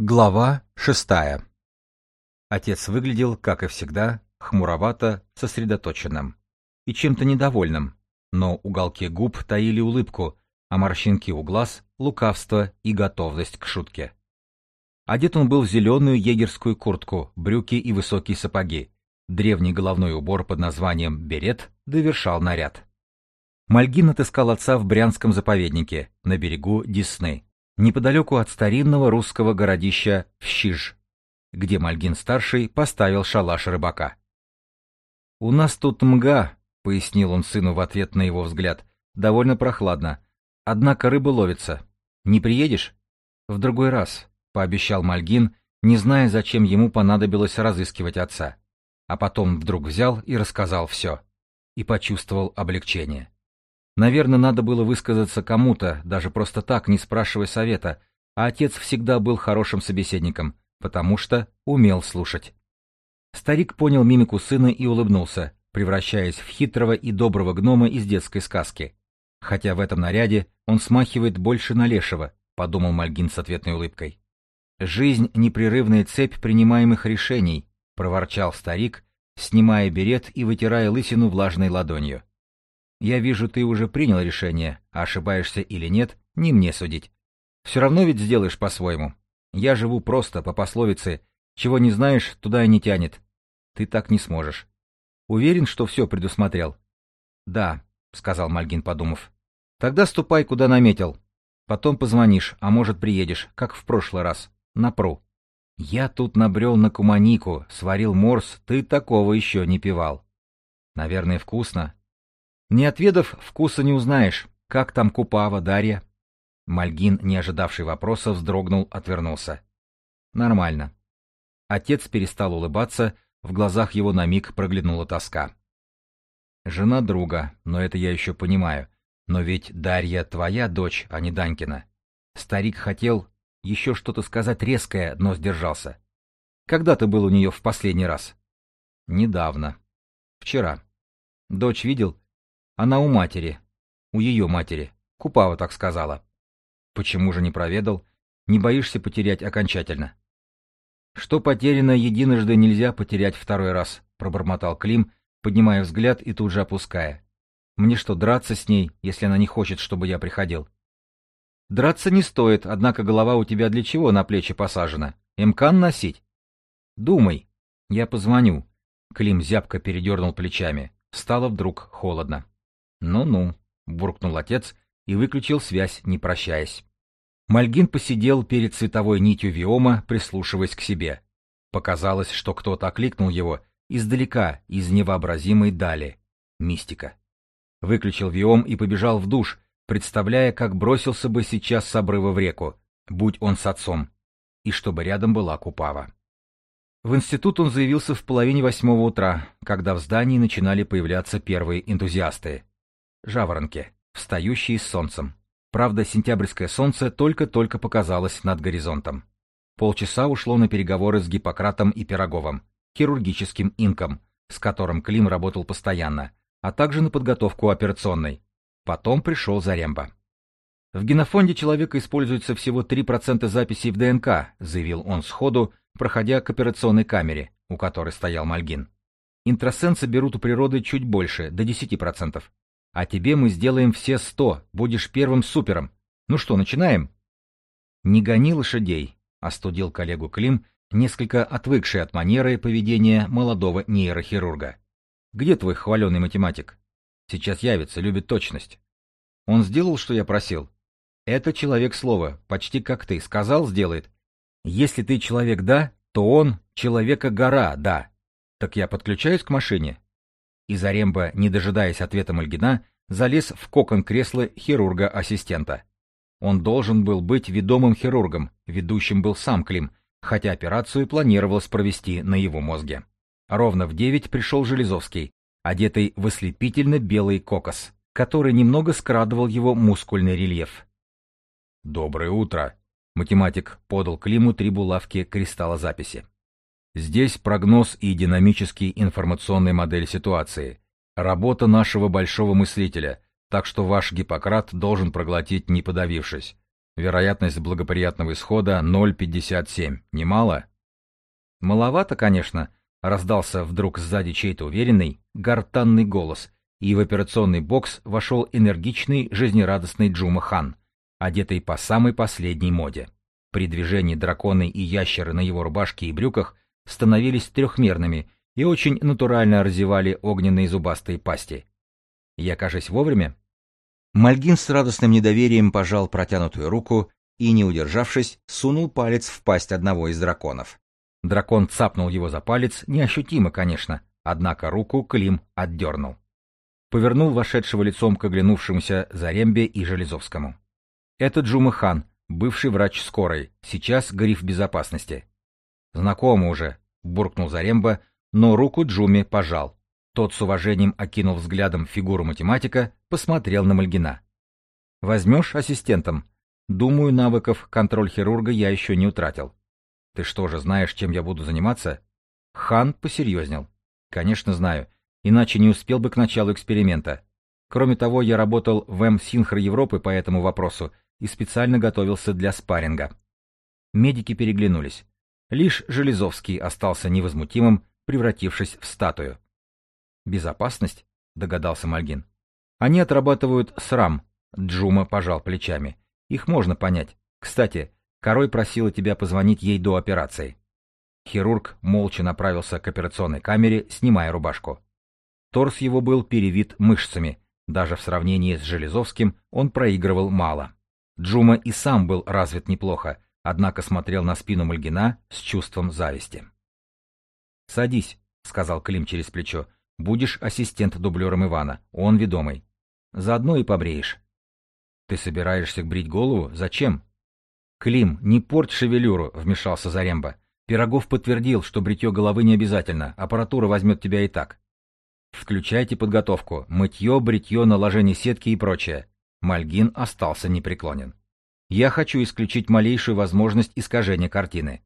Глава 6. Отец выглядел, как и всегда, хмуровато, сосредоточенным и чем-то недовольным, но уголки губ таили улыбку, а морщинки у глаз — лукавство и готовность к шутке. Одет он был в зеленую егерскую куртку, брюки и высокие сапоги. Древний головной убор под названием берет довершал наряд. Мальгин отыскал отца в Брянском заповеднике, на берегу Десны, неподалеку от старинного русского городища Вщиж, где Мальгин-старший поставил шалаш рыбака. «У нас тут мга», — пояснил он сыну в ответ на его взгляд, — «довольно прохладно. Однако рыба ловится. Не приедешь?» «В другой раз», — пообещал Мальгин, не зная, зачем ему понадобилось разыскивать отца. А потом вдруг взял и рассказал все. И почувствовал облегчение. Наверное, надо было высказаться кому-то, даже просто так, не спрашивая совета, а отец всегда был хорошим собеседником, потому что умел слушать. Старик понял мимику сына и улыбнулся, превращаясь в хитрого и доброго гнома из детской сказки. Хотя в этом наряде он смахивает больше на лешего, подумал Мальгин с ответной улыбкой. «Жизнь — непрерывная цепь принимаемых решений», — проворчал старик, снимая берет и вытирая лысину влажной ладонью. «Я вижу, ты уже принял решение, а ошибаешься или нет, не мне судить. Все равно ведь сделаешь по-своему. Я живу просто, по пословице, чего не знаешь, туда и не тянет. Ты так не сможешь. Уверен, что все предусмотрел?» «Да», — сказал Мальгин, подумав. «Тогда ступай, куда наметил. Потом позвонишь, а может, приедешь, как в прошлый раз, на пру. Я тут набрел на куманику, сварил морс, ты такого еще не пивал. Наверное, вкусно». «Не отведав, вкуса не узнаешь. Как там Купава, Дарья?» Мальгин, не ожидавший вопроса, вздрогнул, отвернулся. «Нормально». Отец перестал улыбаться, в глазах его на миг проглянула тоска. «Жена друга, но это я еще понимаю. Но ведь Дарья твоя дочь, а не Данькина». Старик хотел еще что-то сказать резкое, но сдержался. «Когда ты был у нее в последний раз?» «Недавно. Вчера. Дочь видел? Она у матери. У ее матери. Купава так сказала». «Почему же не проведал? Не боишься потерять окончательно?» «Что потеряно единожды, нельзя потерять второй раз», — пробормотал Клим, поднимая взгляд и тут же опуская. «Мне что, драться с ней, если она не хочет, чтобы я приходил?» «Драться не стоит, однако голова у тебя для чего на плечи посажена? Эмкан носить?» «Думай. Я позвоню». Клим зябко передернул плечами. Стало вдруг холодно. «Ну-ну», — буркнул отец и выключил связь, не прощаясь. Мальгин посидел перед световой нитью виома, прислушиваясь к себе. Показалось, что кто-то окликнул его издалека, из невообразимой дали. Мистика. Выключил виом и побежал в душ, представляя, как бросился бы сейчас с обрыва в реку, будь он с отцом, и чтобы рядом была Купава. В институт он заявился в 7:30 утра, когда в здании начинали появляться первые энтузиасты. Жаворонки, встающие с солнцем. Правда, сентябрьское солнце только-только показалось над горизонтом. Полчаса ушло на переговоры с Гиппократом и Пироговым, хирургическим инком, с которым Клим работал постоянно, а также на подготовку операционной. Потом пришел Заремба. «В генофонде человека используется всего 3% записей в ДНК», заявил он сходу, проходя к операционной камере, у которой стоял Мальгин. «Интросенсы берут у природы чуть больше, до 10%. А тебе мы сделаем все 100, будешь первым супером. Ну что, начинаем?» «Не гони лошадей», — остудил коллегу Клим, несколько отвыкший от манеры поведения молодого нейрохирурга. «Где твой хваленый математик? Сейчас явится, любит точность». «Он сделал, что я просил?» «Это человек слова, почти как ты. Сказал — сделает. Если ты человек «да», то он человека-гора «да». Так я подключаюсь к машине». И Заремба, не дожидаясь ответа Мальгина, залез в кокон кресла хирурга-ассистента. Он должен был быть ведомым хирургом, ведущим был сам Клим, хотя операцию планировалось провести на его мозге. Ровно в 9 пришел Железовский, одетый в ослепительно белый кокос, который немного скрадывал его мускульный рельеф. «Доброе утро!» — математик подал Климу 3 булавки кристаллозаписи. «Здесь прогноз и динамический информационный модель ситуации. Работа нашего большого мыслителя, так что ваш Гиппократ должен проглотить, не подавившись. Вероятность благоприятного исхода 0,57. Немало? Маловато, конечно, раздался вдруг сзади чей-то уверенный, гортанный голос, и в операционный бокс вошел энергичный, жизнерадостный Джума Хан, одетый по самой последней моде. При движении драконы и ящеры на его рубашке и брюках становились трехмерными и очень натурально разевали огненные зубастые пасти. Я, кажись, вовремя? Мальгин с радостным недоверием пожал протянутую руку и, не удержавшись, сунул палец в пасть одного из драконов. Дракон цапнул его за палец, неощутимо, конечно, однако руку Клим отдернул. Повернул вошедшего лицом к оглянувшемуся Зарембе и Железовскому. Это Джума Хан, бывший врач скорой, сейчас гриф безопасности. Знакомо уже, буркнул Заремба, но руку Джуме пожал. Тот с уважением окинул взглядом фигуру математика, посмотрел на Мальгина. Возьмешь ассистентом? Думаю, навыков контроль-хирурга я еще не утратил. Ты что же, знаешь, чем я буду заниматься? Хан посерьезнел. Конечно, знаю, иначе не успел бы к началу эксперимента. Кроме того, я работал в М-Синхро Европы по этому вопросу и специально готовился для спарринга. Медики переглянулись. Лишь Железовский остался невозмутимым, превратившись в статую. «Безопасность?» — догадался Мальгин. «Они отрабатывают СРАМ», — Джума пожал плечами. «Их можно понять. Кстати, Корой просила тебя позвонить ей до операции». Хирург молча направился к операционной камере, снимая рубашку. Торс его был перевит мышцами. Даже в сравнении с Железовским он проигрывал мало. Джума и сам был развит неплохо, однако смотрел на спину Мальгина с чувством зависти. «Садись», — сказал Клим через плечо. «Будешь ассистент-дублером Ивана, он ведомый. Заодно и побреешь». «Ты собираешься брить голову? Зачем?» «Клим, не порть шевелюру», — вмешался Заремба. «Пирогов подтвердил, что бритье головы не обязательно, аппаратура возьмет тебя и так». «Включайте подготовку, мытье, бритье, наложение сетки и прочее». Мальгин остался непреклонен. «Я хочу исключить малейшую возможность искажения картины».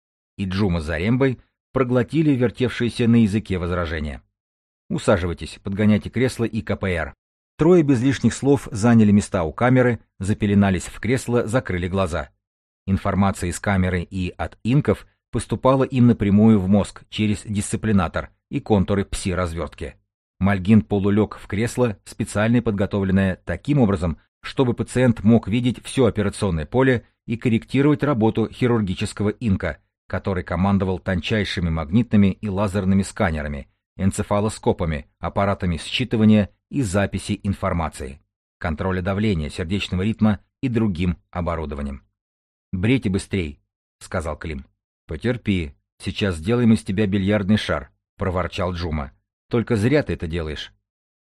И Джума с Зарембой проглотили вертевшиеся на языке возражения. «Усаживайтесь, подгоняйте кресло и КПР». Трое без лишних слов заняли места у камеры, запеленались в кресло, закрыли глаза. Информация из камеры и от инков поступала им напрямую в мозг через дисциплинатор и контуры пси-развертки. Мальгин полулег в кресло, специально подготовленное таким образом, чтобы пациент мог видеть все операционное поле и корректировать работу хирургического инка, который командовал тончайшими магнитными и лазерными сканерами, энцефалоскопами, аппаратами считывания и записи информации, контроля давления, сердечного ритма и другим оборудованием. «Брейте быстрей», — сказал Клим. «Потерпи, сейчас сделаем из тебя бильярдный шар», — проворчал Джума. «Только зря ты это делаешь».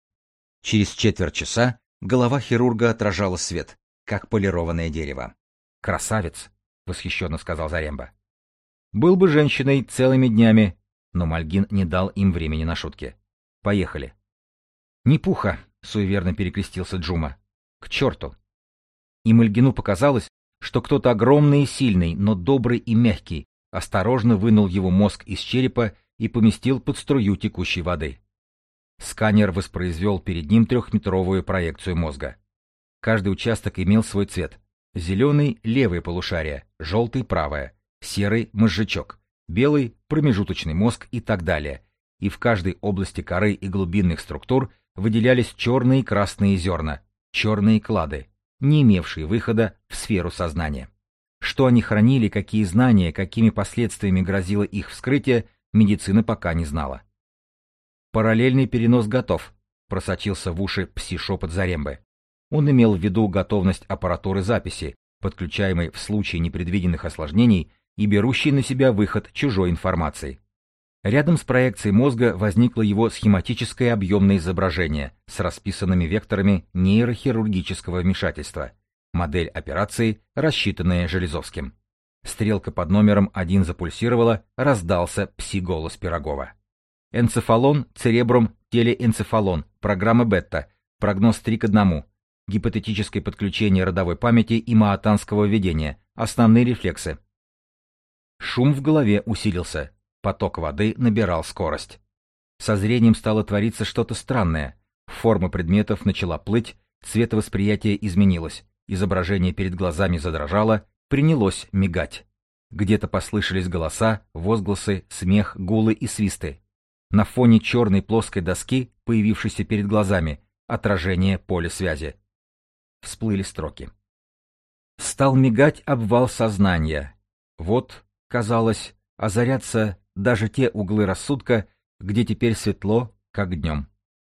Через четверть часа голова хирурга отражала свет, как полированное дерево. «Красавец», — восхищенно сказал Заремба. «Был бы женщиной целыми днями», но Мальгин не дал им времени на шутки. «Поехали». «Не пуха», — суеверно перекрестился Джума. «К черту». И Мальгину показалось, что кто-то огромный и сильный, но добрый и мягкий, осторожно вынул его мозг из черепа и поместил под струю текущей воды. Сканер воспроизвел перед ним трехметровую проекцию мозга. Каждый участок имел свой цвет. Зеленый — левое полушарие, желтый — правое, серый — мозжечок, белый — промежуточный мозг и так далее. И в каждой области коры и глубинных структур выделялись черные и красные зерна, черные клады, не имевшие выхода в сферу сознания. Что они хранили, какие знания, какими последствиями грозило их вскрытие, медицина пока не знала. «Параллельный перенос готов», — просочился в уши пси-шепот Зарембы. Он имел в виду готовность аппаратуры записи, подключаемой в случае непредвиденных осложнений и берущей на себя выход чужой информации. Рядом с проекцией мозга возникло его схематическое объемное изображение с расписанными векторами нейрохирургического вмешательства. Модель операции, рассчитанная Железовским. Стрелка под номером 1 запульсировала, раздался пси-голос Пирогова. Энцефалон, церебрум, телеэнцефалон, программа бета, прогноз 3:1, гипотетическое подключение родовой памяти и маатанского введения, основные рефлексы. Шум в голове усилился, поток воды набирал скорость. Со зрением стало твориться что-то странное, форма предметов начала плыть, цветовосприятие изменилось, Изображение перед глазами задрожало, принялось мигать. Где-то послышались голоса, возгласы, смех, гулы и свисты. На фоне черной плоской доски, появившейся перед глазами, отражение поля связи. Всплыли строки. Стал мигать обвал сознания. Вот, казалось, озарятся даже те углы рассудка, где теперь светло, как днем.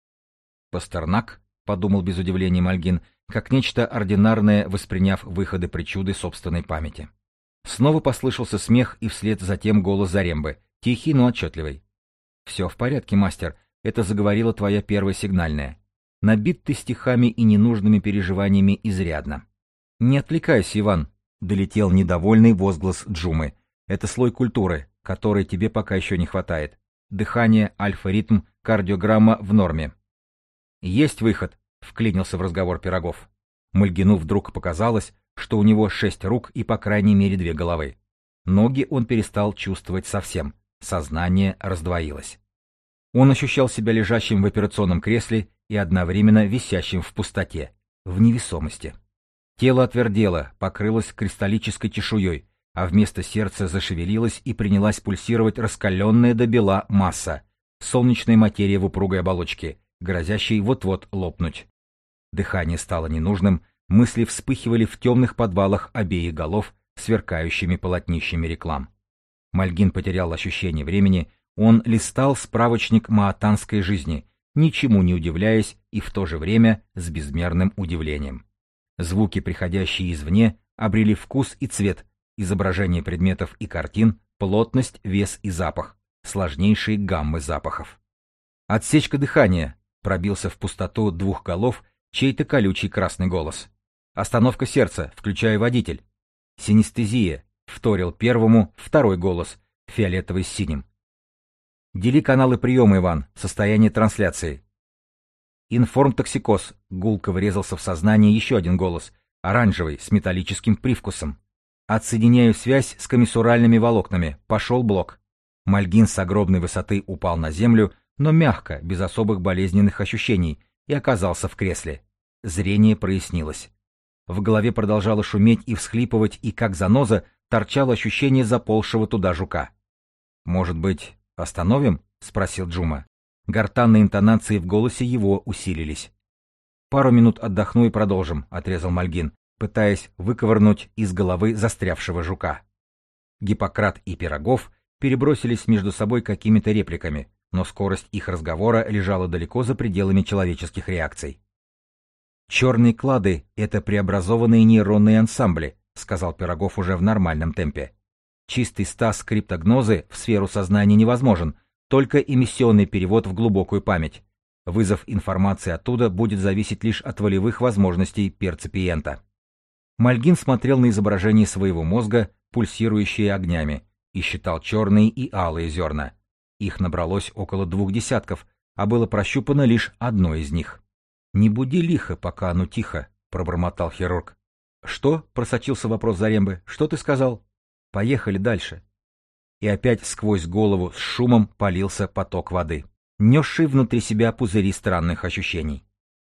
Пастернак, подумал без удивления Мальгин, как нечто ординарное, восприняв выходы причуды собственной памяти. Снова послышался смех, и вслед затем голос Зарембы, тихий, но отчетливый. «Все в порядке, мастер, это заговорила твоя первая сигнальная. Набит ты стихами и ненужными переживаниями изрядно». «Не отвлекайся, Иван», — долетел недовольный возглас Джумы. «Это слой культуры, которой тебе пока еще не хватает. Дыхание, альфа-ритм, кардиограмма в норме». «Есть выход», — вклинился в разговор Пирогов. Мальгину вдруг показалось, что у него 6 рук и по крайней мере 2 головы. Ноги он перестал чувствовать совсем, сознание раздвоилось. Он ощущал себя лежащим в операционном кресле и одновременно висящим в пустоте, в невесомости. Тело отвердело, покрылось кристаллической чешуей, а вместо сердца зашевелилась и принялась пульсировать раскаленная до бела масса, солнечная материя в упругой оболочке, грозящей вот-вот лопнуть. Дыхание стало ненужным, мысли вспыхивали в темных подвалах обеих голов, сверкающими полотнищами реклам. Мальгин потерял ощущение времени, он листал справочник маатанской жизни, ничему не удивляясь и в то же время с безмерным удивлением. Звуки, приходящие извне, обрели вкус и цвет, изображение предметов и картин, плотность, вес и запах, сложнейшие гаммы запахов. «Отсечка дыхания», — пробился в пустоту 2 голов чей-то колючий красный голос. «Остановка сердца, включая водитель». «Синестезия», — вторил первому 2 голос, фиолетовый с синим. «Дели каналы приема, Иван, состояние трансляции». «Информтоксикоз», — гулко врезался в сознание еще 1 голос, оранжевый, с металлическим привкусом. «Отсоединяю связь с комиссуральными волокнами, пошел блок». Мальгин с огромной высоты упал на землю, но мягко, без особых болезненных ощущений, и оказался в кресле. Зрение прояснилось. В голове продолжало шуметь и всхлипывать, и как заноза торчало ощущение заползшего туда жука. «Может быть, остановим?» — спросил Джума. Гортанные интонации в голосе его усилились. «Пару минут отдохну и продолжим», — отрезал Мальгин, пытаясь выковырнуть из головы застрявшего жука. Гиппократ и Пирогов перебросились между собой какими-то репликами, но скорость их разговора лежала далеко за пределами человеческих реакций. «Черные клады — это преобразованные нейронные ансамбли», — сказал Пирогов уже в нормальном темпе. «Чистый стаз криптогнозы в сферу сознания невозможен, только эмиссионный перевод в глубокую память. Вызов информации оттуда будет зависеть лишь от волевых возможностей перцепиента». Мальгин смотрел на изображение своего мозга, пульсирующие огнями, и считал черные и алые зерна. Их набралось около 2 десятков, а было прощупано лишь одно из них. «Не буди лихо, пока оно тихо», — пробормотал хирург. «Что?» — просочился вопрос Зарембы. «Что ты сказал?» «Поехали дальше». И опять сквозь голову с шумом полился поток воды, несший внутри себя пузыри странных ощущений.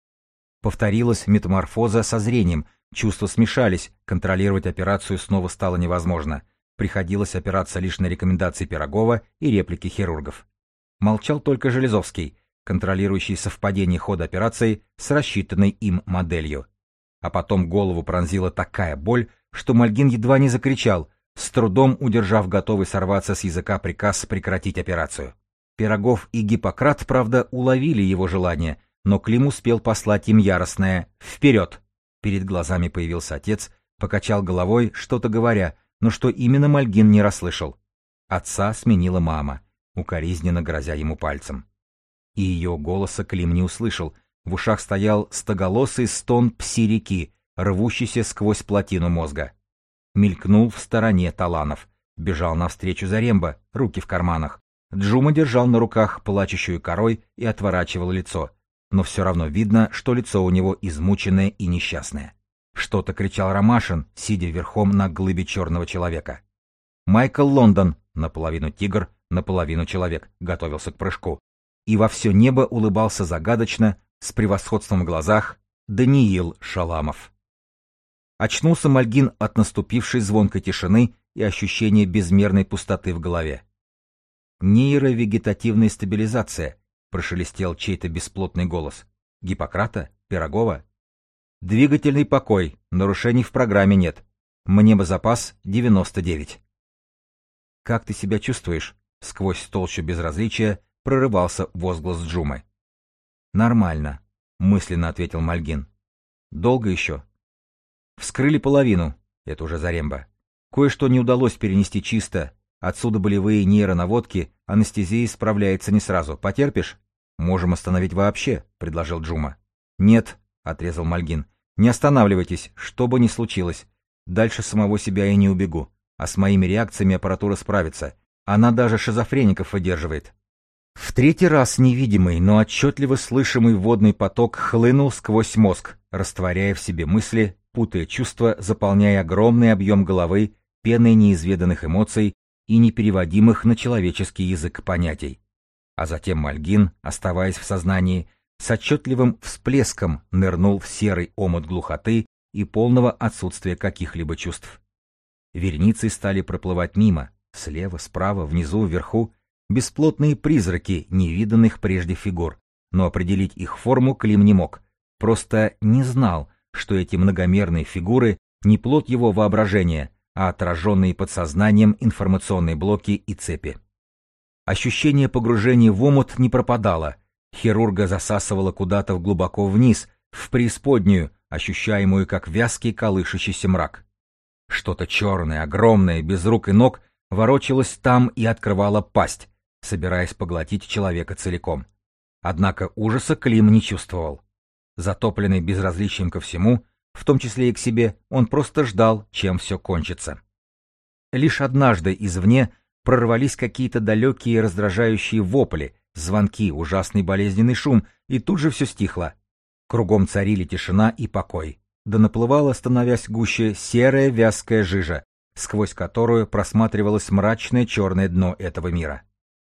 Повторилась метаморфоза со зрением, чувства смешались, контролировать операцию снова стало невозможно. Приходилось опираться лишь на рекомендации Пирогова и реплики хирургов. Молчал только Железовский, контролирующий совпадение хода операции с рассчитанной им моделью. А потом голову пронзила такая боль, что Мальгин едва не закричал, с трудом удержав готовый сорваться с языка приказ прекратить операцию. Пирогов и Гиппократ, правда, уловили его желание, но Клим успел послать им яростное «Вперед!». Перед глазами появился отец, покачал головой, что-то говоря, но что именно Мальгин не расслышал. Отца сменила мама, укоризненно грозя ему пальцем. И ее голоса Клим не услышал, в ушах стоял стоголосый стон пси-реки, рвущийся сквозь плотину мозга. Мелькнул в стороне Таланов, бежал навстречу Заремба, руки в карманах. Джума держал на руках плачущую корой и отворачивал лицо, но все равно видно, что лицо у него измученное и несчастное. Что-то кричал Ромашин, сидя верхом на глыбе черного человека. Майкл Лондон, наполовину тигр, наполовину человек, готовился к прыжку. И во все небо улыбался загадочно, с превосходством в глазах, Даниил Шаламов. Очнулся Мальгин от наступившей звонкой тишины и ощущения безмерной пустоты в голове. «Нейровегетативная стабилизация», — прошелестел чей-то бесплотный голос. «Гиппократа? Пирогова?» «Двигательный покой, нарушений в программе нет. Мнемозапас 99». «Как ты себя чувствуешь?» — сквозь толщу безразличия прорывался возглас Джумы. «Нормально», — мысленно ответил Мальгин. «Долго еще?» «Вскрыли половину», — это уже Заремба. «Кое-что не удалось перенести чисто. Отсюда болевые нейронаводки, анестезия справляется не сразу. Потерпишь?» «Можем остановить вообще», — предложил Джума. «Нет», — отрезал Мальгин. «Не останавливайтесь, что бы ни случилось. Дальше самого себя я не убегу. А с моими реакциями аппаратура справится. Она даже шизофреников выдерживает». В третий раз невидимый, но отчетливо слышимый водный поток хлынул сквозь мозг, растворяя в себе мысли, путая чувства, заполняя огромный объем головы пеной неизведанных эмоций и непереводимых на человеческий язык понятий. А затем Мальгин, оставаясь в сознании, с отчетливым всплеском нырнул в серый омут глухоты и полного отсутствия каких-либо чувств. Вереницей стали проплывать мимо, слева, справа, внизу, вверху, бесплотные призраки невиданных прежде фигур, но определить их форму Клим не мог, просто не знал, что эти многомерные фигуры не плод его воображения, а отраженные подсознанием информационные блоки и цепи. Ощущение погружения в омут не пропадало, хирурга засасывало куда-то глубоко вниз, в преисподнюю, ощущаемую как вязкий колышущийся мрак. Что-то черное, огромное, без рук и ног, ворочалось там и открывало пасть, собираясь поглотить человека целиком. Однако ужаса Клим не чувствовал. Затопленный безразличием ко всему, в том числе и к себе, он просто ждал, чем все кончится. Лишь однажды извне прорвались какие-то далекие раздражающие вопли, звонки, ужасный болезненный шум, и тут же все стихло. Кругом царили тишина и покой, да наплывала, становясь гуще, серая вязкая жижа, сквозь которую просматривалось мрачное черное дно этого мира.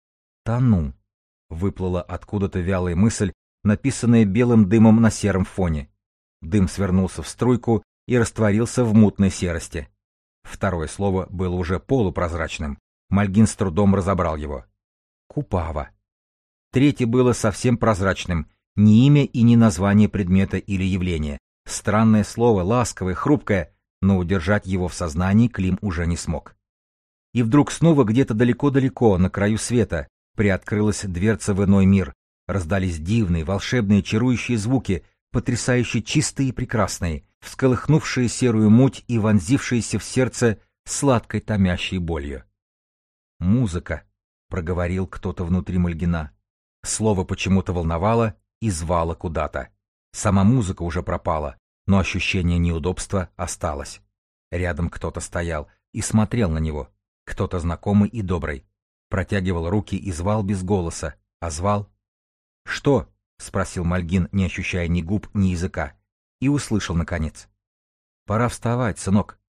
«Тону», — выплыла откуда-то вялая мысль, написанная белым дымом на сером фоне. Дым свернулся в струйку и растворился в мутной серости. Второе слово было уже полупрозрачным. Мальгин с трудом разобрал его. «Купава». Третье было совсем прозрачным, ни имя и ни название предмета или явления. Странное слово, ласковое, хрупкое, но удержать его в сознании Клим уже не смог. И вдруг снова где-то далеко-далеко, на краю света, приоткрылась дверца в иной мир, раздались дивные, волшебные, чарующие звуки, потрясающе чистые и прекрасные, всколыхнувшие серую муть и вонзившиеся в сердце сладкой томящей болью. «Музыка», — проговорил кто-то внутри Мальгина. Слово почему-то волновало и звало куда-то. Сама музыка уже пропала, но ощущение неудобства осталось. Рядом кто-то стоял и смотрел на него, кто-то знакомый и добрый. Протягивал руки и звал без голоса, а звал... «Что?» — спросил Мальгин, не ощущая ни губ, ни языка, и услышал наконец. «Пора вставать, сынок».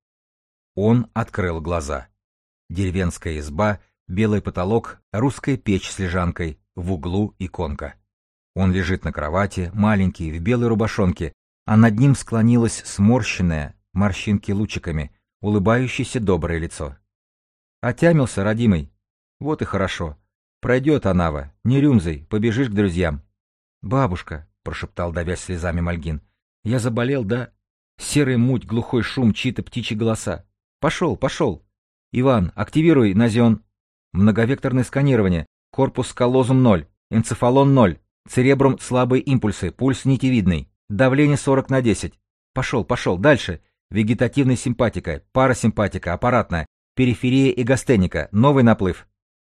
Он открыл глаза. Деревенская изба, белый потолок, русская печь с лежанкой, в углу иконка. Он лежит на кровати, маленький, в белой рубашонке, а над ним склонилось сморщенное, морщинки лучиками, улыбающееся доброе лицо. «Отямился, родимый? Вот и хорошо. Пройдет анава, не рюмзай, побежишь к друзьям». «Бабушка», — прошептал, давясь слезами Мальгин, — «я заболел, да? Серая муть, глухой шум, чьи-то птичьи голоса. Пошел, пошел. Иван, активируй назион. Многовекторное сканирование. Корпус коллозум 0, энцефалон 0, церебрум слабые импульсы, пульс нитевидный, давление 40/10. Пошел, пошел, дальше. Вегетативная симпатика, парасимпатика, аппаратная, периферия и гастеника, новый наплыв».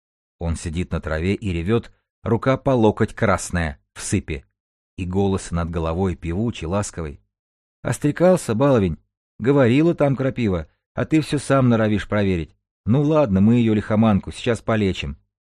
Он сидит на траве и ревет, рука по локоть красная, в сыпи. И голос над головой певучий, ласковый. «Острекался, баловень. Говорила там крапива, а ты все сам норовишь проверить. Ну ладно, мы ее лихоманку сейчас полечим».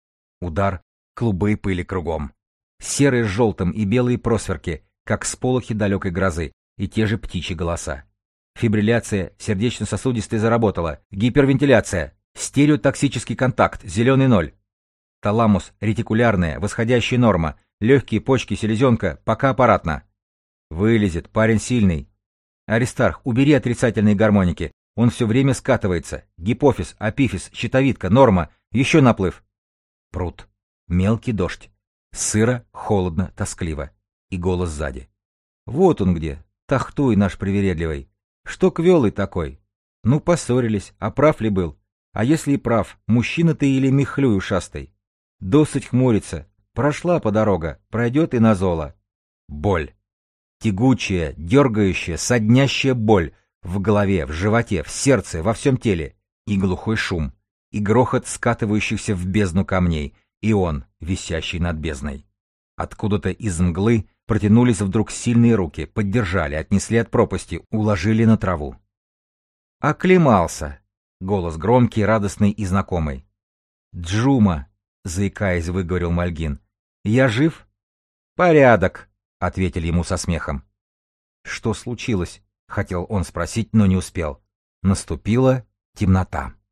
Удар, клубы пыли кругом. Серые с желтым и белые просверки, как сполохи далекой грозы, и те же птичьи голоса. Фибрилляция сердечно-сосудистой заработала, гипервентиляция, стереотоксический контакт, зеленый 0. Таламус, ретикулярная, восходящая норма, легкие, почки, селезенка, пока аппаратно. Вылезет, парень сильный. Аристарх, убери отрицательные гармоники. Он все время скатывается. Гипофиз, апифиз, щитовидка, норма. Еще наплыв. Пруд. Мелкий дождь. Сыро, холодно, тоскливо. И голос сзади. Вот он где. Тахтуй наш привередливый. Что квелый такой? Ну, поссорились. А прав ли был? А если и прав, мужчина ты или михлюй ушастый? Досыть хмурится. Прошла по дорога, пройдет и назола. Боль. Тягучая, дергающая, соднящая боль в голове, в животе, в сердце, во всем теле. И глухой шум, и грохот скатывающихся в бездну камней, и он, висящий над бездной. Откуда-то из мглы протянулись вдруг сильные руки, поддержали, отнесли от пропасти, уложили на траву. «Оклемался!» — голос громкий, радостный и знакомый. «Джума!» — заикаясь, выговорил Мальгин. «Я жив?» «Порядок!» — ответил ему со смехом. «Что случилось?» — хотел он спросить, но не успел. Наступила темнота.